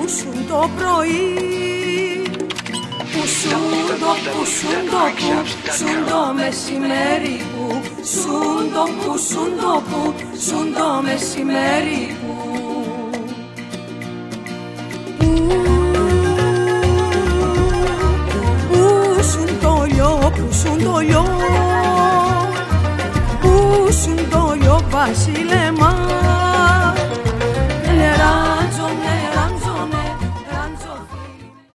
πούσουν το πρωί. Πούσουν το μεσημέρι που, πούσουν το μεσημέρι που. Πούσουν το λιό, πούσουν το λιό βασιλέ.